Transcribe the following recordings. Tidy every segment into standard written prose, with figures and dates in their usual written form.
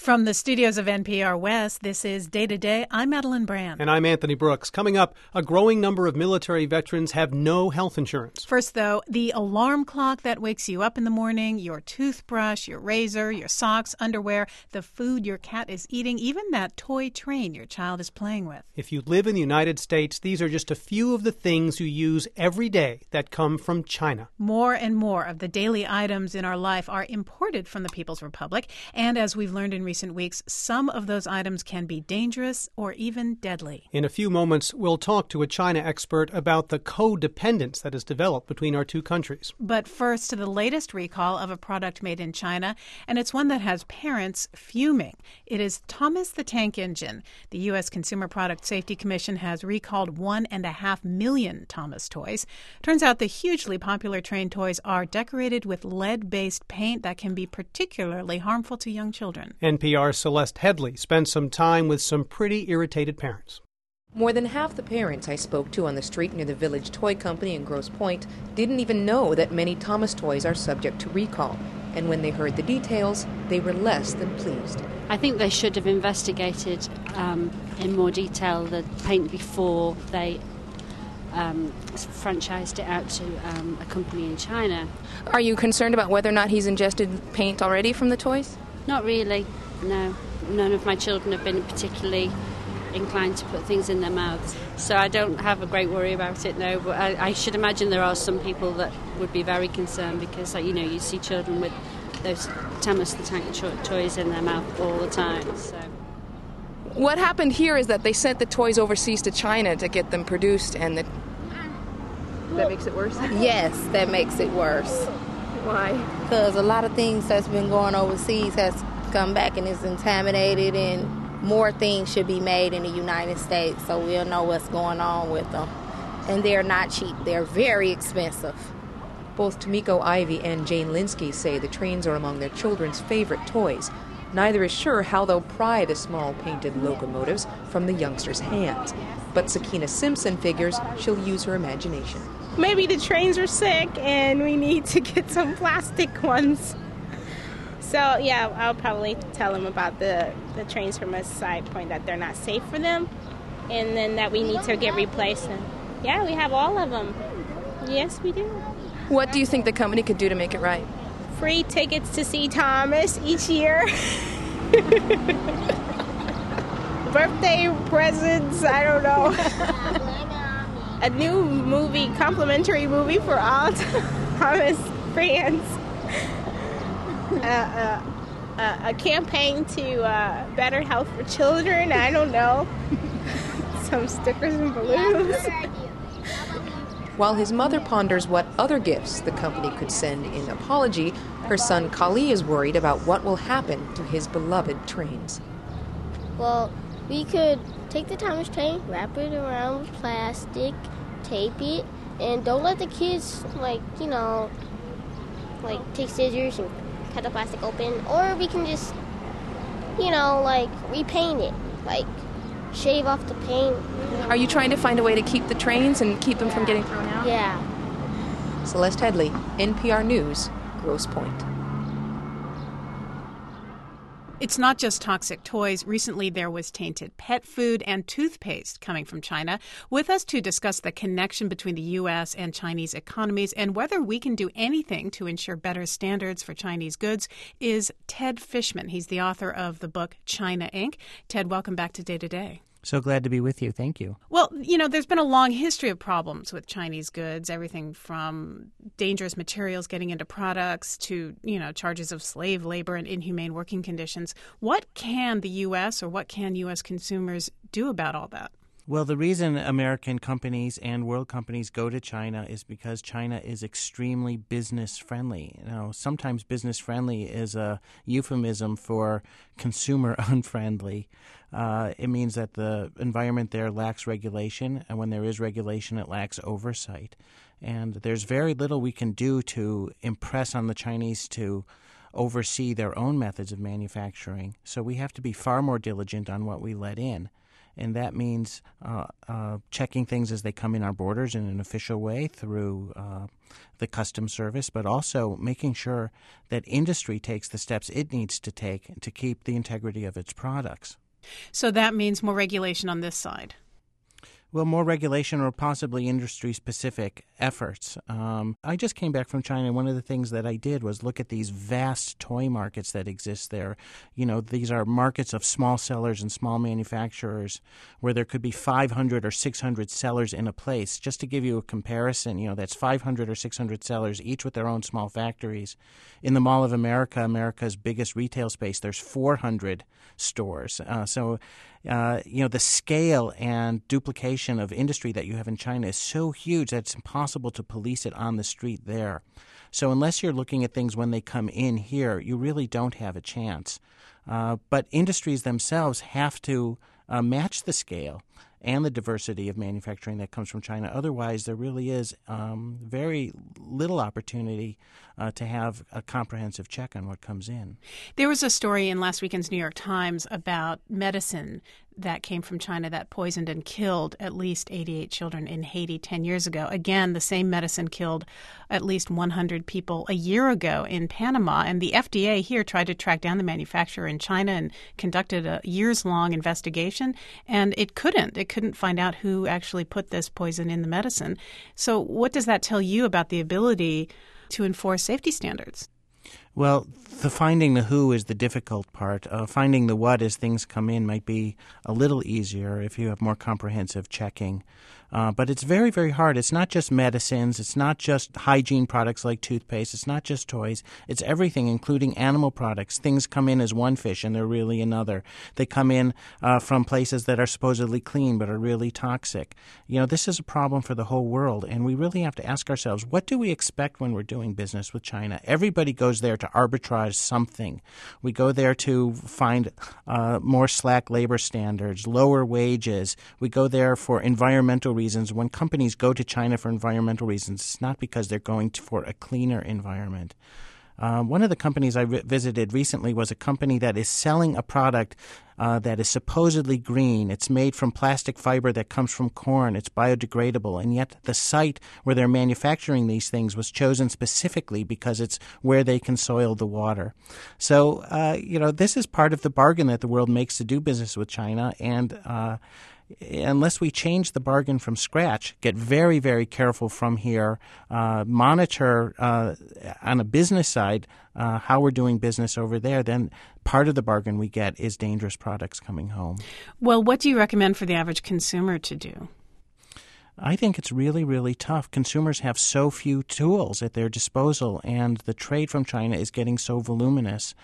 From the studios of NPR West, this is Day to Day. I'm Madeline Brand. And I'm Anthony Brooks. Coming up, a growing number of military veterans have no health insurance. First, though, the alarm clock that wakes you up in the morning, your toothbrush, your razor, your socks, underwear, the food your cat is eating, even that toy train your child is playing with. If you live in the United States, these are just a few of the things you use every day that come from China. More and more of the daily items in our life are imported from the People's Republic, and as we've learned in recent weeks, some of those items can be dangerous or even deadly. In a few moments, we'll talk to a China expert about the codependence that has developed between our two countries. But first, to the latest recall of a product made in China, and it's one that has parents fuming. It is Thomas the Tank Engine. The U.S. Consumer Product Safety Commission has recalled 1.5 million Thomas toys. Turns out the hugely popular train toys are decorated with lead-based paint that can be particularly harmful to young children. NPR's Celeste Headley spent some time with some pretty irritated parents. More than half the parents I spoke to on the street near the Village Toy Company in Grosse Pointe didn't even know that many Thomas toys are subject to recall. And when they heard the details, they were less than pleased. I think they should have investigated in more detail the paint before they franchised it out to a company in China. Are you concerned about whether or not he's ingested paint already from the toys? Not really, no. None of my children have been particularly inclined to put things in their mouths. So I don't have a great worry about it, no. But I should imagine there are some people that would be very concerned because, you see children with those Thomas the Tank toys in their mouth all the time. So what happened here is that they sent the toys overseas to China to get them produced, and that makes it worse? Yes, that makes it worse. Why? Because a lot of things that's been going overseas has come back and is contaminated, and more things should be made in the United States so we'll know what's going on with them. And they're not cheap. They're very expensive. Both Tomiko Ivy and Jane Linsky say the trains are among their children's favorite toys. Neither is sure how they'll pry the small painted locomotives from the youngsters' hands. But Sakina Simpson figures she'll use her imagination. Maybe the trains are sick and we need to get some plastic ones. So, yeah, I'll probably tell them about the trains from a side point, that they're not safe for them, and then that we need to get replaced. And yeah, we have all of them. Yes, we do. What do you think the company could do to make it right? Free tickets to see Thomas each year. Birthday presents, I don't know. A new movie, complimentary movie for all Thomas fans. A campaign to better health for children, I don't know. Some stickers and balloons. While his mother ponders what other gifts the company could send in apology, her son Kali is worried about what will happen to his beloved trains. Well, we could take the Thomas train, wrap it around with plastic, tape it, and don't let the kids, take scissors and cut the plastic open. Or we can just, repaint it, shave off the paint. Are you trying to find a way to keep the trains and keep them from getting thrown out? Yeah. Celeste Headley, NPR News, Grosse Pointe. It's not just toxic toys. Recently, there was tainted pet food and toothpaste coming from China. With us to discuss the connection between the U.S. and Chinese economies and whether we can do anything to ensure better standards for Chinese goods is Ted Fishman. He's the author of the book China Inc. Ted, welcome back to Day to Day. So glad to be with you. Thank you. Well, there's been a long history of problems with Chinese goods, everything from dangerous materials getting into products to, charges of slave labor and inhumane working conditions. What can the U.S. or what can U.S. consumers do about all that? Well, the reason American companies and world companies go to China is because China is extremely business friendly. Sometimes business friendly is a euphemism for consumer unfriendly. It means that the environment there lacks regulation, and when there is regulation, it lacks oversight. And there's very little we can do to impress on the Chinese to oversee their own methods of manufacturing. So we have to be far more diligent on what we let in. and that means checking things as they come in our borders in an official way through the customs service, but also making sure that industry takes the steps it needs to take to keep the integrity of its products. So that means more regulation on this side. Well, more regulation or possibly industry-specific efforts. I just came back from China. One of the things that I did was look at these vast toy markets that exist there. You know, these are markets of small sellers and small manufacturers where there could be 500 or 600 sellers in a place. Just to give you a comparison, you know, that's 500 or 600 sellers, each with their own small factories. In the Mall of America, America's biggest retail space, there's 400 stores. You know, the scale and duplication of industry that you have in China is so huge that it's impossible to police it on the street there. So unless you're looking at things when they come in here, you really don't have a chance. But industries themselves have to match the scale and the diversity of manufacturing that comes from China. Otherwise, there really is very little opportunity to have a comprehensive check on what comes in. There was a story in last weekend's New York Times about medicine that came from China that poisoned and killed at least 88 children in Haiti 10 years ago. Again, the same medicine killed at least 100 people a year ago in Panama. And the FDA here tried to track down the manufacturer in China and conducted a years-long investigation, and it couldn't. It couldn't find out who actually put this poison in the medicine. So what does that tell you about the ability to enforce safety standards? Well, finding the who is the difficult part. Finding the what as things come in might be a little easier if you have more comprehensive checking. But it's very, very hard. It's not just medicines. It's not just hygiene products like toothpaste. It's not just toys. It's everything, including animal products. Things come in as one fish and they're really another. They come in from places that are supposedly clean but are really toxic. You know, this is a problem for the whole world, and we really have to ask ourselves, what do we expect when we're doing business with China? Everybody goes there to arbitrage something. We go there to find more slack labor standards, lower wages. We go there for environmental reasons. When companies go to China for environmental reasons, it's not because they're going for a cleaner environment. One of the companies I visited recently was a company that is selling a product that is supposedly green. It's made from plastic fiber that comes from corn. It's biodegradable. And yet the site where they're manufacturing these things was chosen specifically because it's where they can soil the water. So, you know, this is part of the bargain that the world makes to do business with China. And unless we change the bargain from scratch, get very, very careful from here, monitor on a business side how we're doing business over there, then part of the bargain we get is dangerous products coming home. Well, what do you recommend for the average consumer to do? I think it's really, really tough. Consumers have so few tools at their disposal, and the trade from China is getting so voluminous.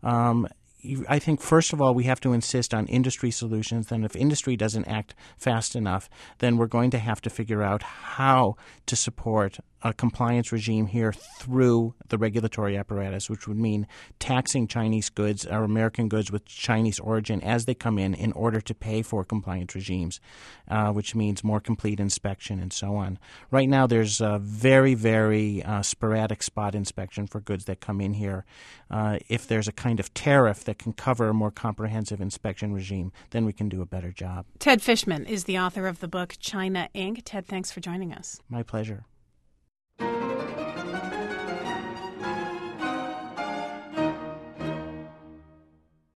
I think, first of all, we have to insist on industry solutions. Then if industry doesn't act fast enough, then we're going to have to figure out how to support a compliance regime here through the regulatory apparatus, which would mean taxing Chinese goods or American goods with Chinese origin as they come in order to pay for compliance regimes, which means more complete inspection and so on. Right now, there's a very, very sporadic spot inspection for goods that come in here. If there's a kind of tariff that can cover a more comprehensive inspection regime, then we can do a better job. Ted Fishman is the author of the book China Inc. Ted, thanks for joining us. My pleasure.